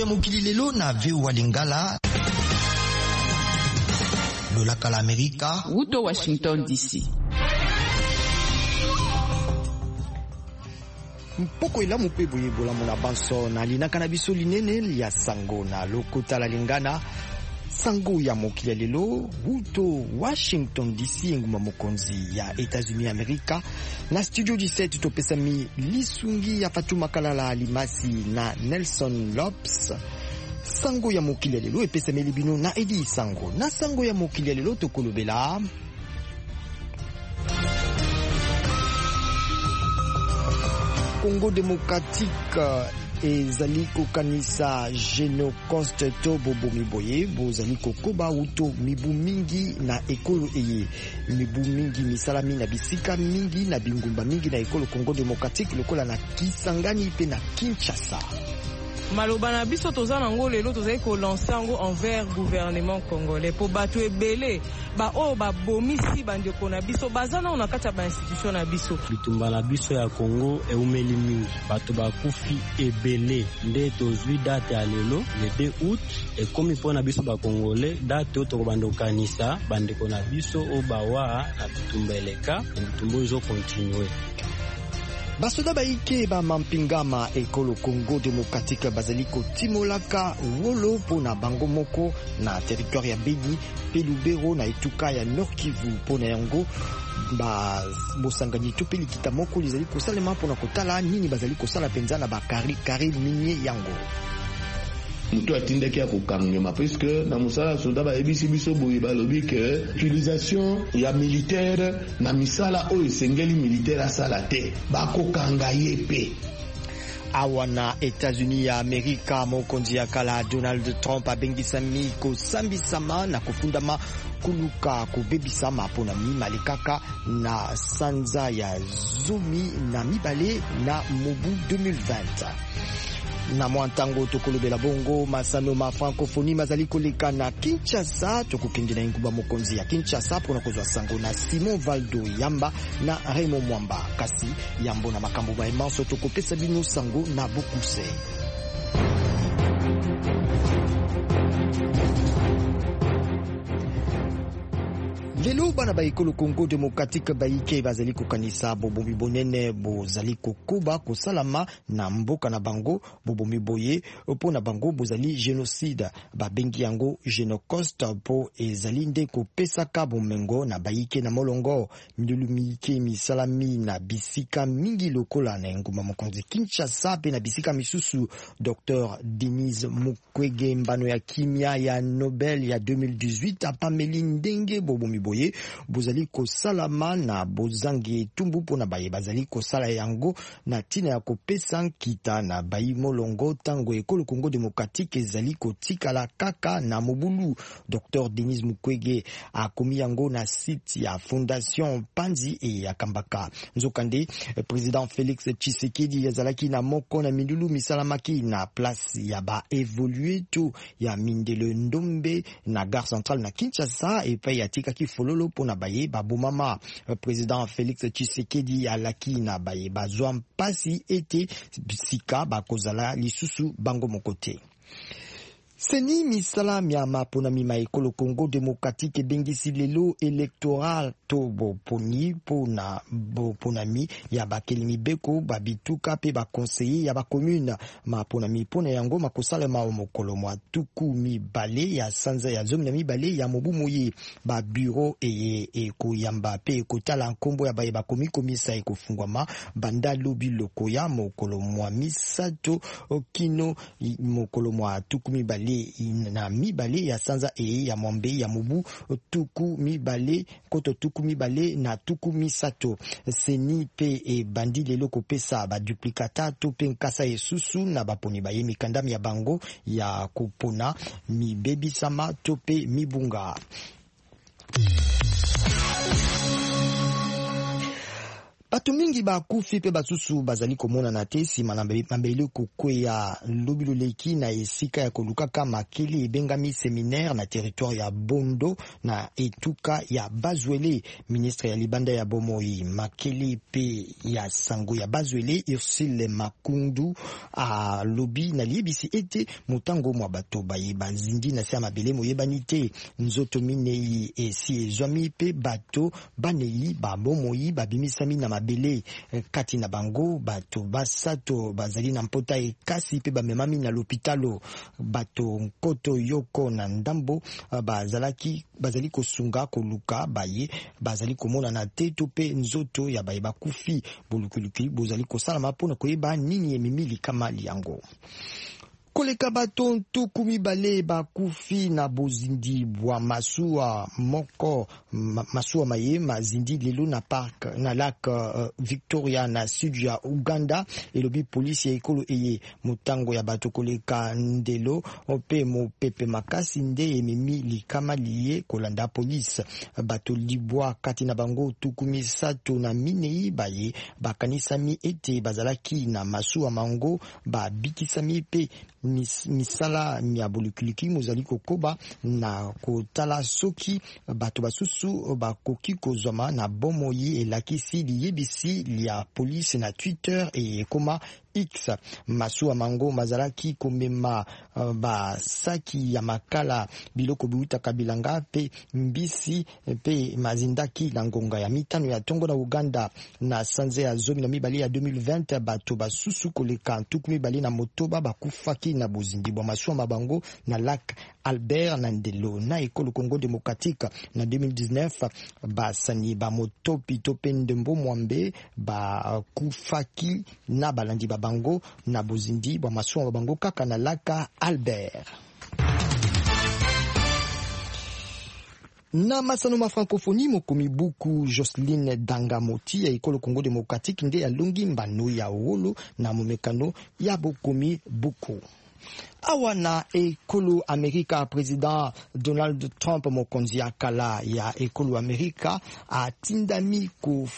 mokili lelo na VOA Lingala. Lolaka la Amerika. Wuto Washington DC. Mpoko ila mupebo yebola mona banso na linaka na biso linene ya sango na lokota la lingana. Sango ya mokili lelo Wuto Washington DC nguma mokonzi ya États-Unis Amerika. Na studio 17 topesami lisungi ya Fatuma Kalala Limasi na Nelson Lopes. Sango ya mokili lelo epesami libino na Edi Sango. Na sango ya mokili lelo tokolobela Congo démocratique ezali kokanisa génocoste to bobo miboye bozali kokoba uto mibu mingi na ekolo eye mibu mingi misalami na bisika mingi na bingumba mingi na ekolo Congo démocratique lokola na Kisangani pe na Kinshasa. Maloba na biso toza nango lelo tozali ko lancer ngo envers gouvernement congolais po bato ebele ba o ba bomisi bandeko na biso bazana na kati ya ba institution na biso bitumba na biso ya Congo eumeli mingi bato bakufi ebele nde tozwi date ya lelo le 2 août ekomi pona biso ba congolais date oto bandokanisa bandeko na biso o bawa na bitumba eleka bitumba izo continuer. Basoda baike ba mampingama ekolo Congo démocratique bazaliko timolaka wolo pona bango moko na territoire ya Beni pe Lubero na etuka ya Nord Kivu pona yango ba bosangani to pe likita moko lizali kosalema pona kotala nini bazali kosala penza na ba kari minier yango. Mutu atindaki ya kokangema puisque na musala soda ba ebisi biso boye balobi que utilisation ya militaire na misala o esengeli militaire asala te bakokanga yepe. Awana États-Unis ya Amerika mokonzi ya kala Donald Trump abengisami kosambisama na kufundama kuluka kubebisama pona mimalekaka na sanza ya zumi na mibale na mobu 2020. Na mwantango tokolobela bongo masano ma francophonie mazali koleka na Kinshasa tokokende na inguba mokonzi ya Kinshasa pona kozwa sango na Simon Valdo Yamba na Raymond Mwamba kasi yambo na makambo ba emanso tokopesa bino sango na Bokuse. Lelo bana ba ekolo Congo démocratique baike bazali kokanisa bobomi bonene bozali kokuba kosalama na mboka na bango bobomi boye po na bango bozali génocide babengi yango génocoste po ezali nde kopesaka bomengo na baike na molongo milulumike misalami na bisika mingi lokola na nguma mokonzi Kinshasa pe na bisika misusu. Dr Denis Mukwege mbano ya kimia ya Nobel ya 2018 apameli ndenge bobomi boye bozali kosalama na bozangi tumbu pona baye bazali kosala yango na tina ya kopesa kita na bayi molongo tango ekolo Congo démocratique ezali kotikala kaka na mobulu. Dr Denis Mukwege akomi yango na site ya Fondation Panzi e ya Kambaka. Nzokande président Félix Tshisekedi yazalaki na moko na mindulu misalamaki na place ya ba évoluer tout ya Mindele Ndombe na gare centrale na Kinshasa et pa yatika ki fololo pona baye babomama. Président Félix Tshisekedi alaki na baye bazwa mpasi ete bisika bakozala lisusu bango mokote. Seni misala miama pona mima ekolo Congo démocratique bengisi lelo électoral to boponi pona boponami ya bakelimi beko babituka pe ba conseiller ya ba commune ma pona mi pona yango makosala ma mokolo mwa tuku mibale ya sanza ya zomi na mibale ya mobu moye ba bureau e koyamba pe kotala nkombo ya baye ba komisa e kofungwama banda lobi loko ya mokolo mwa misato okino mokolo mwa tuku mibale na mibale ya sanza e ya mwambe ya mobu tuku mibale koto tuku mibale na tuku misato. Seni pe e bandi lelo kopesa ba duplicata to pe nkasa esusu na baponi baye mikandami ya bango ya kupona mi baby sama to pe mibunga. Bato mingi bakufi pe basusu bazali komona na te nsima na mabele kokwea lobilo leki na esika ya kolukaka makili ebengami séminaire na territoire ya Bondo na etuka ya Bazwele. Ministre ya libanda ya bomoi makili pe ya sango ya Bazwele Ursule Makundu a lobi na liebisi ete mutango mwa bato baye banzindi na sia mabele moyebani te nzoto minei esi ezwami pe bato banei babomoi babimisami na mabele kati na bango bato basato bazali na mpota ekasi pe bamemami na lopitalo bato nkoto yoko na ndambo bazali kosunga koluka baye bazali komona na teto pe nzoto ya baye bakufi bolukuluki bozali kosalama mpona koyeba nini emimili kama liango. Koleka bato ntuku mibale bakufi na bozindi bwa masuwa moko masuwa maye mazindi lelo na park na lac Victoria na sud ya Uganda. Elobi polisi ya ekolo eye mutango ya bato koleka ndelo pe mopepe makasi nde ememi likama liye kolanda polisi bato libwa kati na bango tuku misato na minei baye bakanisami ete bazalaki na masuwa mango babikisami pe misala ya bolukiliki mozali kokoba na kotala soki bato basusu bakoki kozwama na bomoi elakisi liyebisi lia polisi na Twitter e koma X. Masuwa mango mazalaki komema basaki ya makala biloko biutaka bilanga pe mbisi pe mazindaki na ngonga ya mitano ya tongo na Uganda na sanze ya zomi na mibali ya 2020 bato basusu koleka ntuku mibali na motoba bakufaki na bozindi bwa masuwa mabango na lac Albert na ndelo na ekolo Congo Démocratique na 2019 basani ba motopi tope ndembo mwambe bakufaki na balandi bango na bozindi bwa masuwa bango kaka na laka Albert. Na masano ma francophonie mokomi buku Jocelyne Dangamoti ya ekolo Congo Démocratique nde ya longi mbano ya wolo na momekano ya bokomi buku. Awa na ekolo Amerika president Donald Trump mokonzi akala ya ekolo Amerika atindami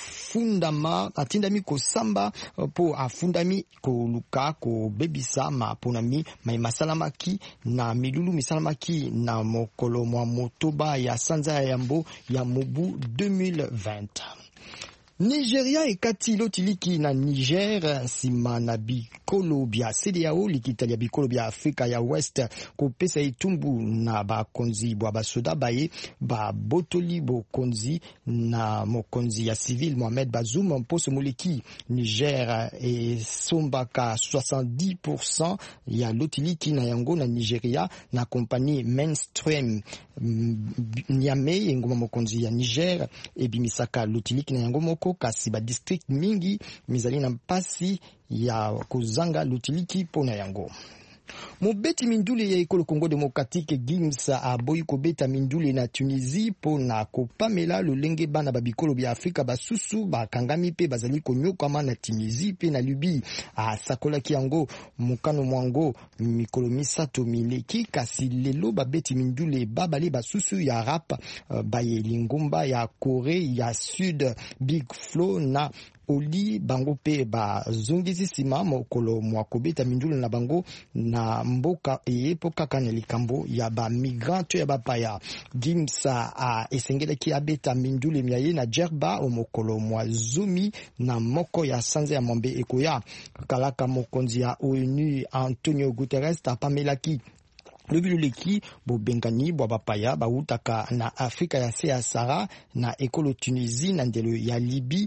kosamba po afundami koluka ko bebisa maponami masalamaki na milulu misalamaki na mokolo mwa motoba ya sanza ya yambo ya mobu 2020. Nigeria ekati lotiliki na Niger sima na bikolo bya CEDEAO likitalia bikolo bya Afrika ya West kopesa itumbu na bakonzi bwa basoda baye ba botoli bokonzi na mokonzi ya civil Mohamed Bazoum mposo moleki. Niger esombaka 70% ya lotiliki na yango na Nigeria na kompani Mainstream Niamey ngoma mokonzi ya Niger ebimisaka lotiliki na yango moko kasi ba district mingi mizali na mpasi ya kuzanga lutiliki pona yango. Mobeti mindule ya ekolo Congo Démocratique Gims aboyi kobeta mindule na Tunisie pona kopamela lolenge bana babikolo bya Afrika basusu bakangami pe bazali konyokama na Tunisie pe na Libye asakolaki yango mukano mwango mikolo misato mileki kasi lelo babeti mindule babale basusu ya rap baye lingomba ya Corée ya Sud Big Flo na oli bango pe ba zongisi sima mokolo mwa kobeta mindule na bango na mboka epoka kana likambo ya ba migrant ya bapaya. Gimsa esengelaki abeta mindule miaye na Djerba omokolo mwa zumi na moko ya sanze ya mombe ekoya kalaka mokonzi ya ONU Antonio Guterres tapamelaki lobiloleki bobengani bwa bapaya bautaka na Afrika ya se ya Sahara na ekolo Tunisie na ndelo ya Libye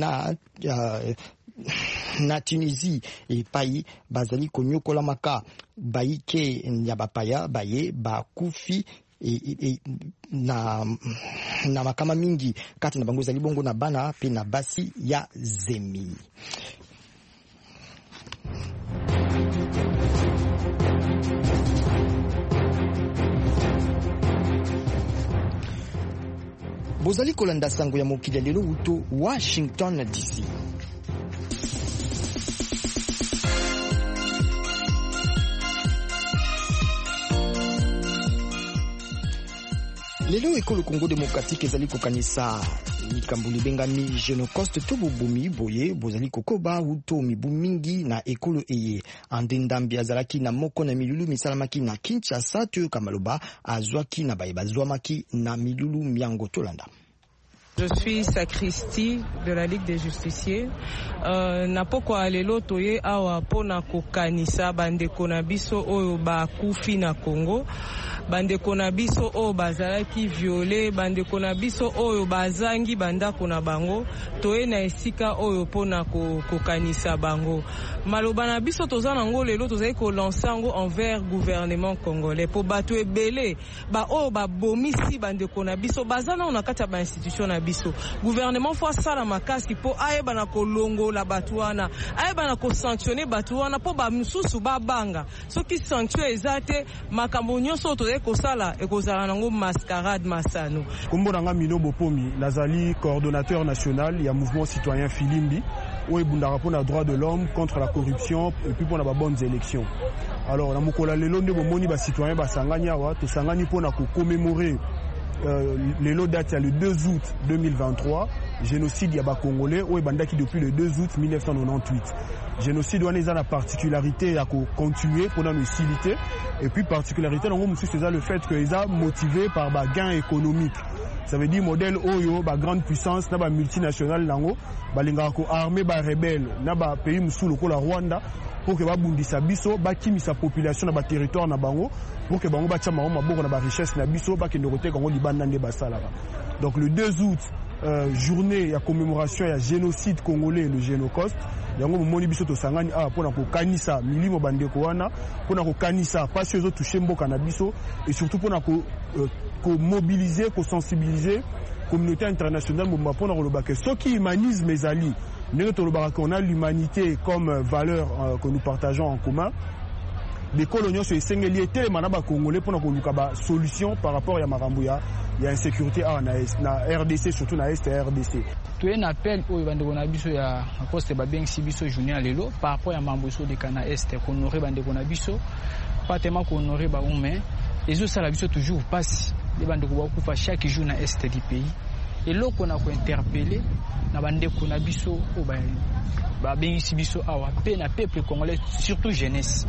na Tunisie epai bazali konyokola maka baike ya bapaya baye bakufi na makama mingi kati na bango zali bongo na bana pe na basi ya zemi. Bozali kolanda sango ya mokili lelo uto Washington DC. Lelo ekolo Congo Démocratique ezali kokanisa Likambuli bengami Genocost to bobumi boye bozali kokoba uto mibu mingi na ekolo eye andendambi azalaki na moko na milulu misalamaki na Kinshasa to kamaloba azwaki na baye bazwamaki na milulu miango tolanda. Je suis sacristie de la Ligue des Justiciers. Na pokwa lelo toye awa pona kokanisa bandeko na biso oyo bakufi na Congo. Bandeko na biso oyo bazalaki violé, bandeko na biso oyo bazangi bandako na bango, toye na esika oyo pona kokanisa bango. Maloba na biso toza nango lelo tozali ko lancer ngo envers gouvernement congolais po bato ebele ba oyo babomisi bandeko na biso bazana na kati ya ba institution na biso. Gouvernement fo sala makasi po ayeba na kolongola bato wana, ayeba na ko sanctionner bato wana po ba msusu babanga. Soki sanction ezate makambo nyonso tozali kosala ekozala nango mascarade masano. Kombo nanga Mino Bopomi, nazali coordonnateur national ya mouvement citoyen Filimbi oyo bundaka pona droit de l'homme contre la corruption et puis pona ba bonnes élections. Alors na mokola lelo nde bomoni ba citoyen basangani awa to sangani pona ko commémorer lelo date le 2 août 2023 génocide ya ba congolais oyo bandaki depuis le 2 août 1998. Génocide wana eza na particularité ya ko continuer pendant nos civilités et puis particularité nango mususu c'est le fait que eza motivé par ba gain économique. Ça veut dire modèle oyo ba grande puissance na ba multinationale nango balingaka ko armer ba rebelle na ba pays mususu lokola Rwanda pour que ba bundisa biso ba kimisa population na ba territoire na bango pour que bango ba tia maboko na ba richesse na biso ba kende kote kango libanda nde basala. Donc le 2 août journée ya commémoration ya génocide congolais le Genocost yango momoni biso to sangani a pona ko kanisa milimo bandeko wana pona ko kanisa pas ceux toucher mboka na biso et surtout pona ko mobiliser ko sensibiliser communauté internationale mbomba pona ko lobaka soki humanisme ezali ndenge to lobaka qu'on a l'humanité comme valeur que nous partageons en commun. Les coloniaux se sengeli était manaba congolais pour nous ba solution par rapport à makambo ya insécurité na RDC surtout na Est RDC. Tu un appel au bandeko na biso ya poste ba bien sibiso journée lelo par rapport à mamboso de kana Est qu'on honorer bandeko na biso pas tellement qu'on honorer ba humain et ça la biso toujours passe les bandeko ba kufa chaque jour na Est du pays et là qu'on a ko interpeller na bandeko na biso o ba bien sibiso awa pe na peuple congolais surtout jeunesse.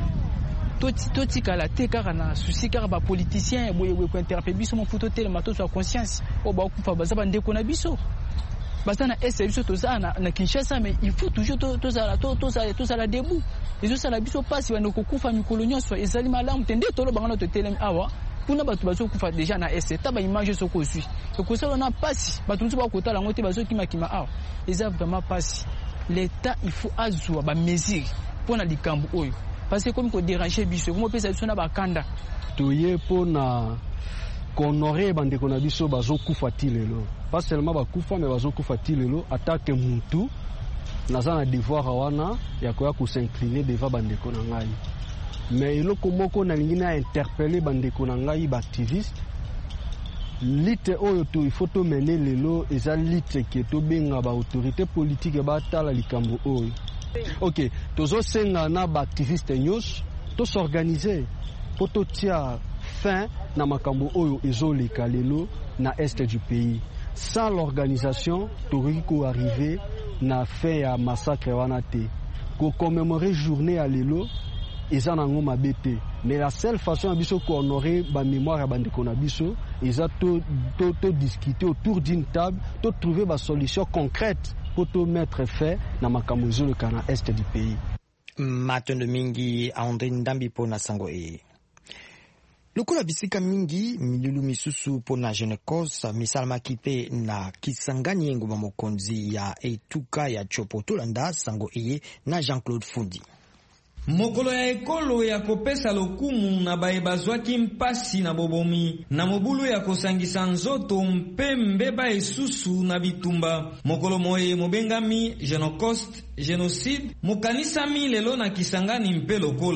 Toti kala te kaka na souci kaka ba politicien boye ko interpeller biso mo photo tele mato sur conscience o ba kufa baza bandeko na biso baza na ese biso toza na Kinshasa mais il faut toujours toza la debout les ça la biso passe ba ndoko kufa mikolo nyonso ezali malamu tende tolo bangana to tele awa puna bato bazo kufa déjà na ese ta ba image soko zui ko ça na passe bato ntu ba kotala ngote bazo kima awa eza vraiment passe l'état il faut azwa ba mesure pona likambo oyo parce que comme ko déranger biso comme pesa biso na bakanda toye pona honorer bandeko na biso bazokufa tilelo pas seulement bakufa mais bazokufa tilelo attaque muntu naza na devoir wana ya koya ko s'incliner devant bandeko na ngai mais eloko moko na lingi na interpeller bandeko na ngai ba activiste lite oyo to il faut to mener lelo eza lite ke to benga ba autorité politique ba tala likambo oyo. Ok, tozo senga na ba activiste nyos to s'organiser pour to tia fin na makambo oyo ezoleka lelo na est du pays. Sans l'organisation, toriko arriver na fin ya massacre wana te. Ko commémorer journée à lelo eza nango mabete. Mais la seule façon à biso ko honorer ba mémoire ya bandeko na biso eza to discuter autour d'une table, to trouver ba solution concrète pour tout mettre fait na makambo ezoleka na est du pays. Matondo mingi André Ndambi pona sango e. Lokola bisika mingi milulu misusu pona Genocost misalama kipe na Kisangani ngoma mokonzi ya etuka ya Chopo tolanda sango eye na Jean-Claude Fundi. Mokolo ya ekolo ya kopesa lokumu na baye bazwaki mpasi na bobomi na mobulu ya kosangisa nzoto mpe mbeba esusu na bitumba. Mokolo moye mobengami Genocost génocide mukanisami lelo na Kisangani mpe lokola.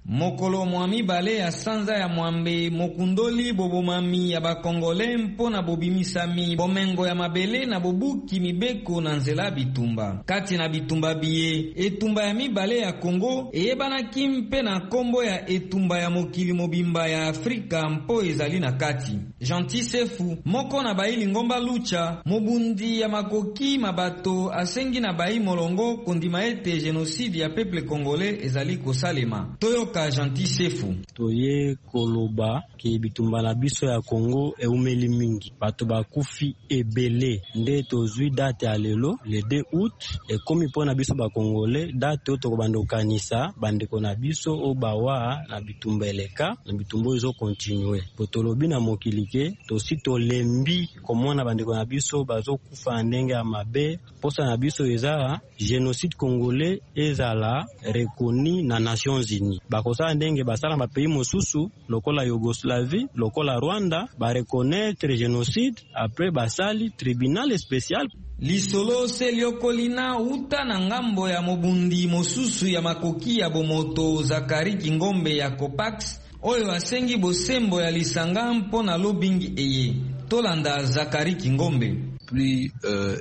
Mokolo mwami bale ya sanza ya mwambe mokundoli bobomami ya bakongole mpona bobimisami bomengo ya mabele na bobuki mibeko na nzela bitumba. Kati na bitumba biye, etumba ya mibale ya Kongo eyebanaki mpe na kombo ya etumba ya mokili mobimba ya Afrika mpo ezali na kati. Gentil Sefu, moko na bayi Lingomba Lucha, mobundi ya makoki mabato asengi na bayi molongo kondima ete genocide ya peuple congolais ezali kosalema. Toyoka Gentil Sefu. Toye koloba ke bitumba na biso ya Kongo eumeli mingi. Bato bakufi ebele. Nde tozwi date ya lelo, le 2 août, ekomi po na biso ba Congolais, date otoko bandokanisa, bandeko na biso obawa na bitumba eleka, na bitumba izo continue. Potolobi na mokilike, tosi tolembi komona bandeko na biso bazo kufa ndenge ya mabe, posa na biso ezala génocide congolais ezala reconnu na Nations Unies. Bakosa ndenge basala ma pays mosusu lokola Yougoslavie, lokola Rwanda, ba reconnaître génocide après basali tribunal spécial. Lisolo seliokolina uta na ngambo ya mobundi mosusu ya makoki ya bomoto Zakari Kingombe ya Copax oyo asengi bosembo ya lisanga mpona lobingi eye. Tolanda Zakari Kingombe. Plus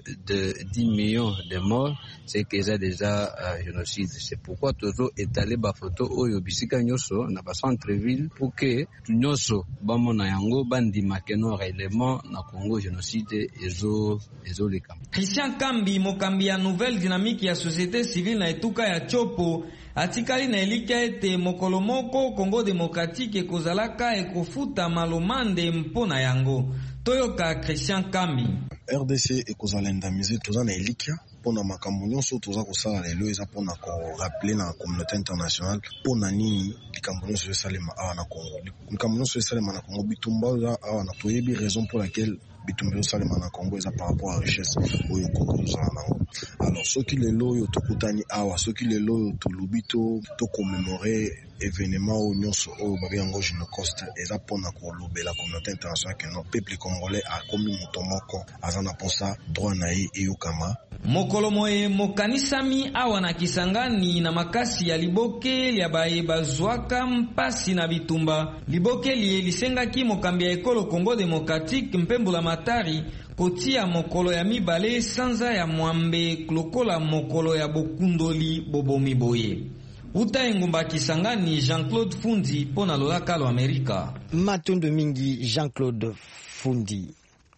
de 10 millions de morts, c'est que ça déjà génocide. C'est pourquoi toujours étaler ba photo oyo bisika nyoso na ba centre-ville pour que nyoso bamona yango bandima keno réellement na Congo génocide ezo leka. Christian Kambi, mokambi ya nouvelle dynamique ya société civile na etuka ya Chopo, atikali na elika ete mokolo moko Congo démocratique ekozalaka ekofuta malomande mpona yango. Toyoka Christian Kambi. RDC ekozala indamize toza na elikia pona makambo nyonso toza kosala lelo eza pona ko rappeler na communauté internationale pona nini likambo nyonso esalema awa na Congo. Likambo nyonso esalema na Congo bitumba awa na toyebi raison pour laquelle bitumba esalema na Congo eza par rapport à richesse oyo Congo tozala nango. Alors soki lelo oyo tokutani awa, soki lelo oyo tolobi to commémorer événement au nyonso oyo babengo Holocauste eza pona kolobela communauté internationale que non peuple congolais a komi moto moko azana posa droit na ye eyokama. Mokolo moye mokanisami awa na Kisangani na makasi ya liboke lya baye bazwaka mpasi na bitumba. Liboke liye lisengaki mokambi ya ekolo Congo démocratique Mpembula Matari kotia mokolo ya mibale sanza ya mwambe klokola mokolo ya bokundoli bobomi boye. Uta engumba Kisangani, Jean-Claude Fundi pona lolaka lo Amerika. Matondo mingi Jean-Claude Fundi.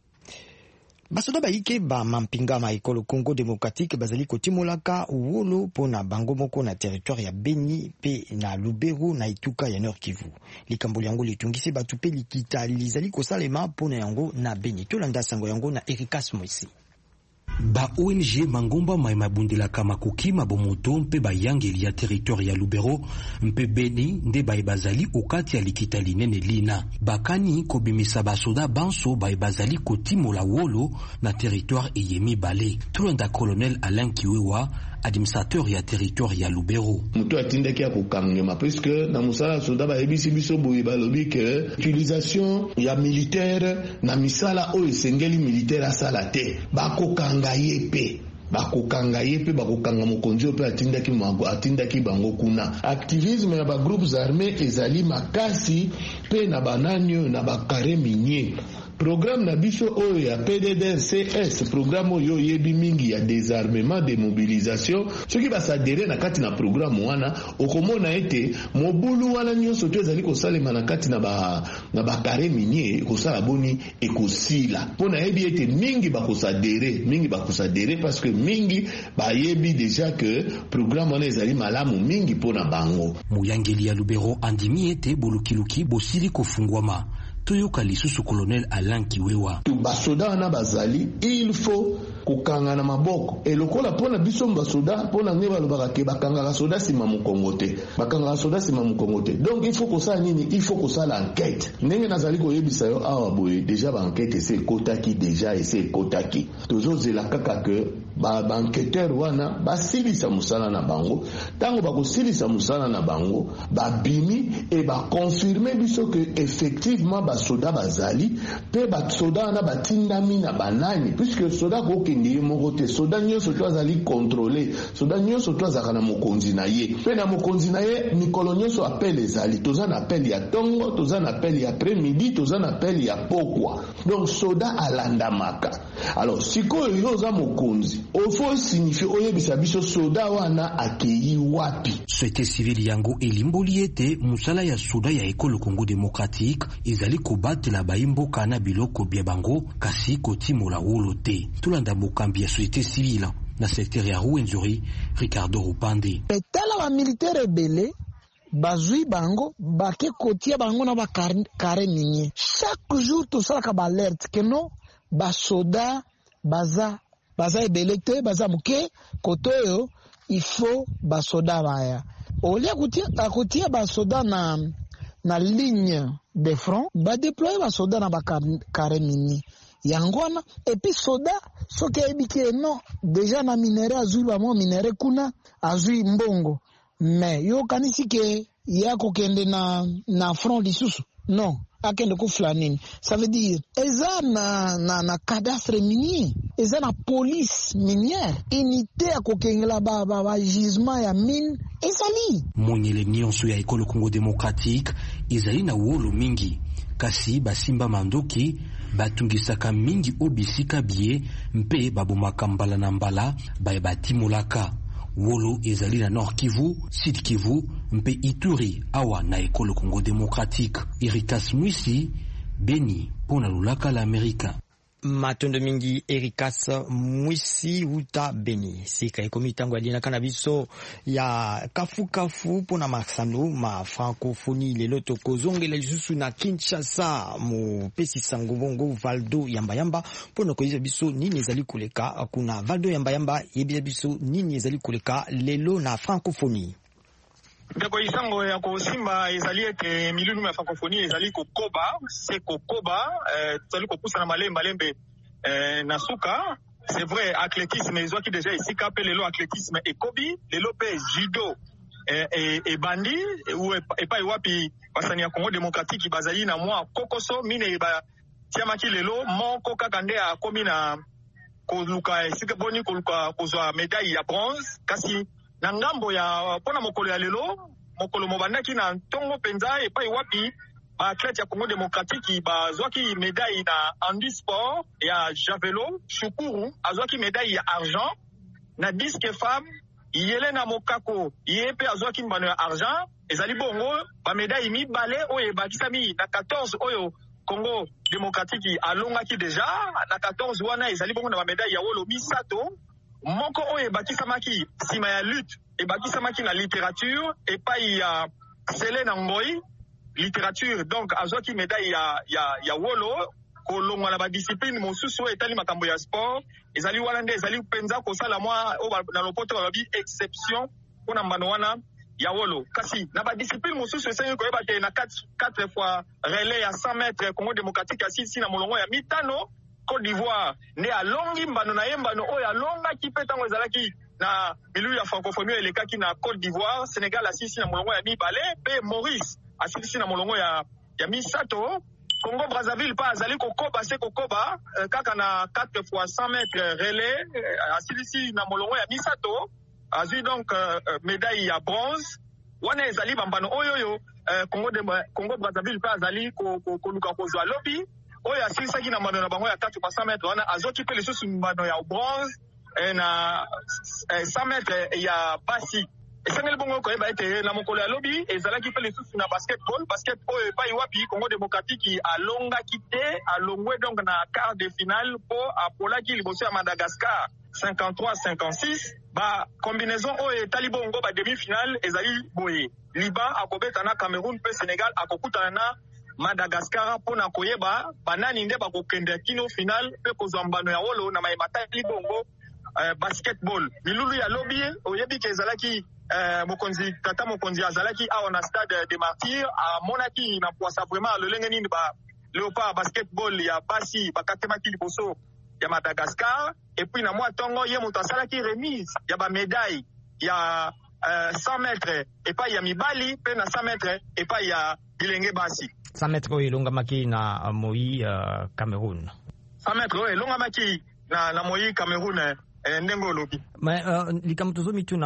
Basoda baike ba mampinga ma ekolo Congo démocratique bazali kotimolaka wolo pona bango moko na territoire ya Beni pe na Lubero na Ituka ya Nord Kivu. Likambo yango litungisi batu pe likita lizali kosalema pona yango na Beni. Tolanda sango yango na Erikas Moisi. Ba ONG Mangomba maimabundela kama kukima bomoto mpe bayangeli ya territoire ya Lubero mpe Beni nde baibazali okati ya likita linene lina. Bakani kobimisa basoda banso baibazali kotimola wolo na territoire eyemi bale. Tulanda colonel Alain Kiwewa, administrateur ya territoire ya Lubero. Mutu atindaki ya kokangema puisque na musala soda ba ebisi biso boye balobi que utilisation ya militaire na misala o esengeli militaire asala te. Bakokanga yepe bakokanga mokonzi ope atindaki bango kuna. Activisme ya ba groupes armés ezali makasi pe na bananyo na bakare minier. Programme na biso oyo ya PDDRCS, programme oyo yebi mingi ya désarmement, démobilisation. Soki basadere na kati na programme wana, okomona ete mobulu wana nyonso to ezali kosalema na kati na bakare minier kosala boni ekosila. Pona yebi ete mingi bakosadere parce que mingi bayebi déjà que programme wana ezali malamu mingi pona bango. Muyangeli ya Lubero andimi ete bolukiluki bosili kofungwama. Toyoka lisusu colonel Alain Kiwewa. Basoda na bazali, il faut kokanga na maboko. E lokola pona biso basoda pona ngeba lobaka ke bakanga soda sima mukongo te. Bakanga soda sima mukongo te. Donc il faut ko sa nini, il faut ko sa l'enquête. Ndenge nazali ko yebisa yo awa boye déjà ba enquête c'est kotaki déjà et c'est kotaki. Toujours zela kaka que ba enquêteur wana ba silisa musala na bango. Tango ba ko silisa musala na bango, ba bimi et ba confirmer biso que effectivement soda bazali pe ba soda na batindami na banani puisque soda ko okende moko te soda nyonso to azali contrôler soda nyonso to azaka na mokonzi na ye pe na mokonzi na ye mikolo nyonso appel ezali toza na appel ya tongo toza na appel ya après-midi toza na appel ya pokwa donc soda alandamaka alors sikoyo yo za mokonzi ofo signifie oyebisa biso soda wana akei wapi. Société civile yango elimboli ete musala ya soda ya ekolo Congo démocratique ezali kobatela baimboka na biloko bia bango kasi kotimola wolo te. Tulanda mokambi ya société civile na secteur ya Rwenzori Ricardo Rupande. Petala ba militaire rebelle bazui bango bake kotia bango na ba kare ninye. Chaque jour to sala ka ba alerte que non ba soda baza ebele te baza muke kotoyo il faut ba soda baya. Olia kutia ba soda na ligne de front ba déployer ba soda na ba kare ninye. Yangwana et puis soda soki ebike non déjà na minere azui ba mo minere kuna azui mbongo mais yo kanisi ke yako kende na front lisusu non akende ku flanini ça veut dire eza na cadastre minier eza na police minière unité akokengela ba gisement ya mine ezali monyele nyonso ya ekolo Congo démocratique ezali na wolo mingi kasi basimba mandoki batungisaka mingi obisika bie mpe babomaka mbala na mbala batimolaka wolo ezali na Nord Kivu, Sud Kivu mpe Ituri awa na ekolo Congo démocratique. Erikas Mwisi, Beni, pona lulaka la Amerika. Matondo mingi Erikas Mwisi uta Beni. Sika ekomi tango alina kanabiso ya kafu pona maksano ma francophonie lelo tokozongela lisusu na Kinshasa mu pesi sangobongo Valdo Yamba pona koyiza biso nini ezali koleka kuna Valdo Yamba yebiza biso nini ezali koleka lelo na francophonie. Ndeko isango ya kosimba ezali ete milulu ya francophonie ezali kokoba c'est kokoba ezali kopusa na malembe na suka. C'est vrai athlétisme ezwaki déjà ici kapé lelo athlétisme ekobi lelo pe judo et bandi ou epai wapi basani ya Congo démocratique bazali na mwa kokoso mine ba tiamaki lelo moko kaka nde akomi na koluka esika boni koluka kozwa médaille ya bronze kasi na ngambo ya pona mokolo ya lelo mokolo mobandaki na ntongo penza epai wapi ba athlète ya Congo démocratique bazwaki médaille na handisport ya javelot Shukuru azwaki médaille ya argent na disque femme Yelena Mokako yepe azwaki mbano ya argent ezali bongo ba médaille mibale oyo bakisami na 14 oyo Congo démocratique alongaki déjà na 14 wana ezali bongo na ba médaille ya wolo misato moko oyo bakisamaki sima ya lutte et bakisamaki na littérature et pas ya Selena Ngoi littérature donc azwaki médaille ya wolo kolongwa na ba discipline mosusu etali makambo ya sport ezali wana nde ezali penza kosala mwa na lopoto babi exception kuna mbano wana ya wolo kasi na ba discipline mosusu esengi koyeba te na 4 fois relais ya 100 mètres Congo démocratique asisi na molongo ya mitano Côte d'Ivoire ne alongi mbano na yembano oyo alongaki pe tango ezalaki na milu ya francophonie elekaki na Côte d'Ivoire. Sénégal asisi na molongo ya mibale pe Maurice asisi na molongo ya misato. Congo Brazzaville pa azali kokoba kaka na 4 fois 100 mètres relais asisi na molongo ya misato azui donc médaille ya bronze wana ezali bambano oyo Congo Brazzaville pa azali koluka kozwa lobi oyo asilisaki na mbano na bango ya 4 fois 100 mètres wana azoki pe lisusu mbano ya bronze na 100 mètres ya basi esengeli bongo koyeba ete na mokolo ya lobi ezalaki pe lisusu na basket oyo epai wapi Congo démocratique alongaki te alongwe donc na quart de finale po apolaki liboso ya Madagascar 53-56 ba combinaison oyo etali bongo ba demi-finale ezali boye Liban akobeta na Cameroun pe Sénégal akokutana na Madagascar pona koyeba banani nde bakokende kino final pe kozwa mbano ya wolo na mayemata libongo basketball milulu ya lobi oyebi ke ezalaki mokonzi azalaki awa na stade des martyrs amonaki na poisa vraiment lolenge nini ba léopard basketball ya basi bakatemaki liboso ya Madagascar et puis na mwa tongo ye moto asalaki remise ya ba médaille ya 100 mètres epai ya mibali pe na 100 mètres epai ya bilenge basi 100 mètres oyo elongamaki na Moi Cameroun 100 mètres oyo elongamaki na Moyi Cameroun ndengo lobi. Likambo tozomi tu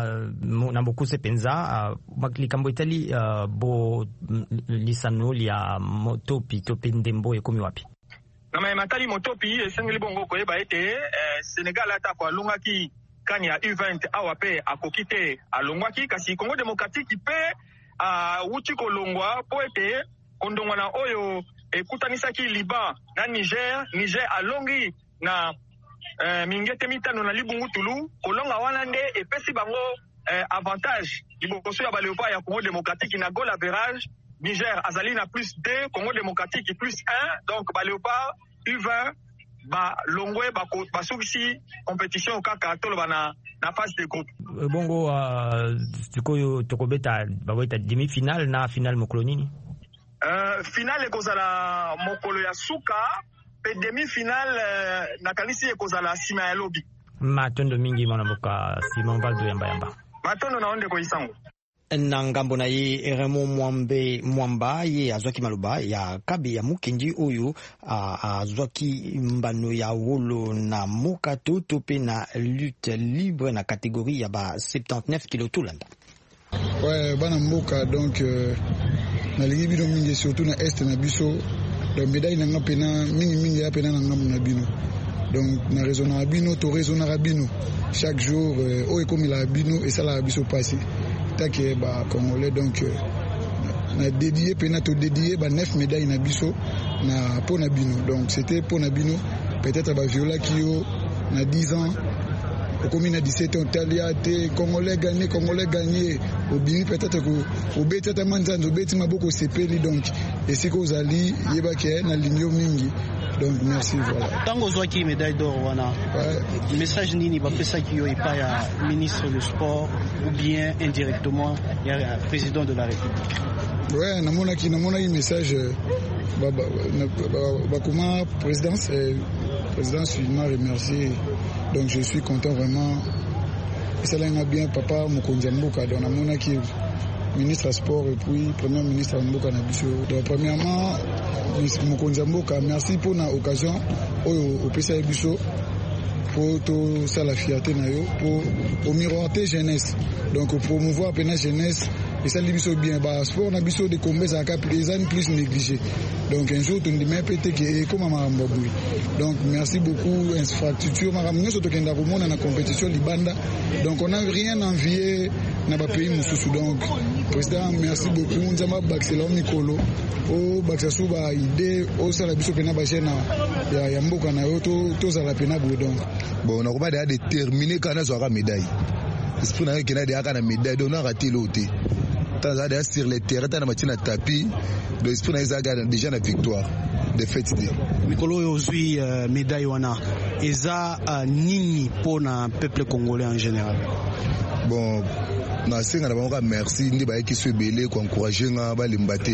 na bokuse penza likambo itali bo lisano lia motopi tope ndembo ekomi wapi? Na matali motopi esengeli bongo koyeba ete Sénégal ata ko alongaki kani ya U20 awape akokite alongwaki kasi Congo Démocratique pe wuti kolongwa po ete kondongwa na oyo ekutanisaki Liban na Niger alongi na mingete mitano na libungutulu kolonga wana nde epesi bango avantage liboso ya baleopa ya Congo Démocratique na goal average. Niger azali na plus 2, Congo Démocratique plus 1, donc baleopa U20 ba longwe ba sukisi compétition kaka toloba na phase de groupe. Bongo sikoyo tokobeta baboita demi-finale na finale mokolo nini? Finale ekozala mokolo ya suka pe demi-finale nakanisi ekozala sima ya lobi. Matondo mingi manaboka Simon Valdo yamba. Matondo na onde ko isango. Na ngambo na ye Raymond Mwamba ye azwaki maloba ya kabe ya mukenji oyo azwaki mbano ya wolo na mokato tope na lutte libre na catégorie ya ba 79 kg tulanda. Ouais, bana mboka donc na ligi bino mingi surtout na est na biso la médaille na ngapena mingi ya pena na ngamu na bino. Donc na raison na bino to raison na bino chaque jour o ekomi la bino et ça la biso passé. Que ba congolais donc na dédié pena to dédié ba 9 médailles na biso na pona bino donc c'était pona bino peut-être ba viola kio na 10 ans au commune à 17 ans taliate congolais gagné au bini peut-être ko betata manzanzo betima boko sepeli donc et c'est ko zali yeba ke na linyo mingi. Donc merci voilà. Tango zwaki médaille d'or wana. Message nini ba pesa kiyo epa ya ministre du sport ou bien indirectement ya président de la République. Ouais, namona ki message ba comment présidence m'a remercié. Donc je suis content vraiment. Ça l'a bien papa Mokonzi Mboka donc namona ki ministre sport et puis premier ministre Mboka na biso. Donc premièrement Mokonzi Mboka merci pour na occasion au PCA biso pour tout ça la fierté na yo pour miroiter jeunesse donc pour promouvoir la jeunesse et ça biso bien ba sport na biso de combien ça cap les années plus négligé donc un jour tu me dis peut-être que comme Marambabui donc merci beaucoup infrastructure Maramnyo surtout kenda komona na compétition libanda donc on n'a rien envié na ba pays mususu donc président merci beaucoup nzamba baxela mikolo o baxasu ba idée o sala biso pena ba jena ya mboka na yo to za la pena donc bon on a pas déterminé kana zo ka médaille esprit na kena de aka na médaille donc on a raté l'autre tant sur les terrains dans matina tapis donc esprit na izaga déjà na victoire de fête mikolo yo zui médaille wana eza nini pour na peuple congolais en général. Bon na senga na bango merci ndi ba ki so belé ko encourager nga ba limbate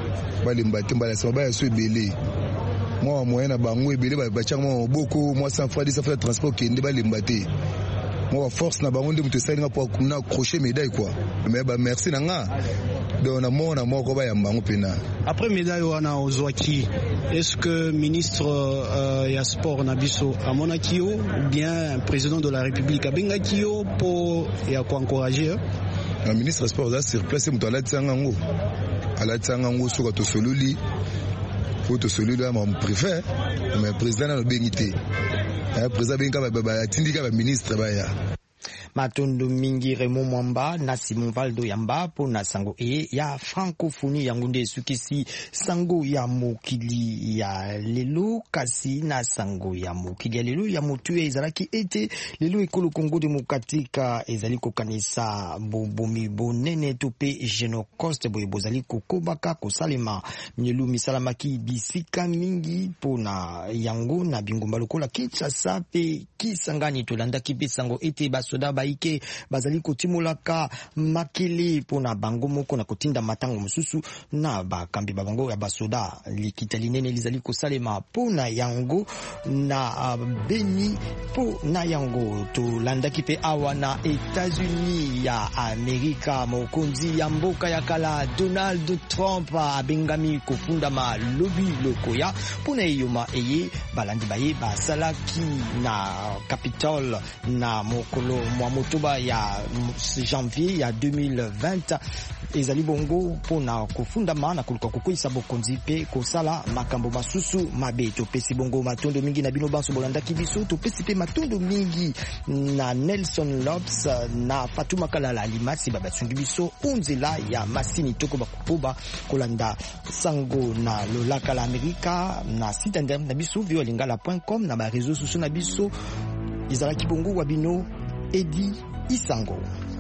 ba sama ba so belé moi moyen na bango belé ba changement beaucoup moi sans fois ça fait transport qui ndi ba limbate moi force na bango ndi mutesali nga pour na accrocher médaille quoi mais ba merci na nga donc na moko ba ya bango pena. Après médaille wana ozwaki est-ce que ministre ya sport na biso amona kio ou bien président de la République abenga kio pour ya ko encourager le ministre sport là sur place muto ala tsangango soka to soluli to soluli mon préfet mais président na bengité président benga ba tindika ba ministre ba ya Matondo mingi Raymond Mwamba na Simon Valdo yamba po na sango ya francophonie yango nde sukisi sango ya mokili ya lelo kasi na sango ya mokili ya lelo ya motu ezalaki ete lelo ekolo Congo Démocratique ezali kokanisa bobomi bonene tope génocide boye bozali kokobaka kosalema nyelu misalamaki bisika mingi po na yango na bingomba lokola Kinshasa pe Kisangani tolanda kipe sango ete basoda baike bazali kotimolaka makele pona bango moko na kotinda matango mosusu na bakambi bango ya basoda likita linene lizali kosalema pona yango na Beni pona yango tolandaki pe awa na États-Unis ya Amerika. Mokonzi ya mboka ya kala Donald Trump abengami kofundama lobi lokoya pona yoma eye balandi baye basalaki na Capitol na mokolo mwa motoba ya janvier ya 2020 ezali bongo pona kofundama na kuluka kokoisa bokonzi pe kosala makambo masusu mabe. Topesi bongo matondo mingi na bino banso bolandaki biso, topesi pe matondo mingi na Nelson Lopes na Fatuma Kalala Limasi babatsungi biso unzela ya masini toko bakupoba kolanda sango na lolaka la Amerika na site internet na biso violingala.com na ba réseaux sociaux na biso. Izalaki bongo wabino Edi Isango.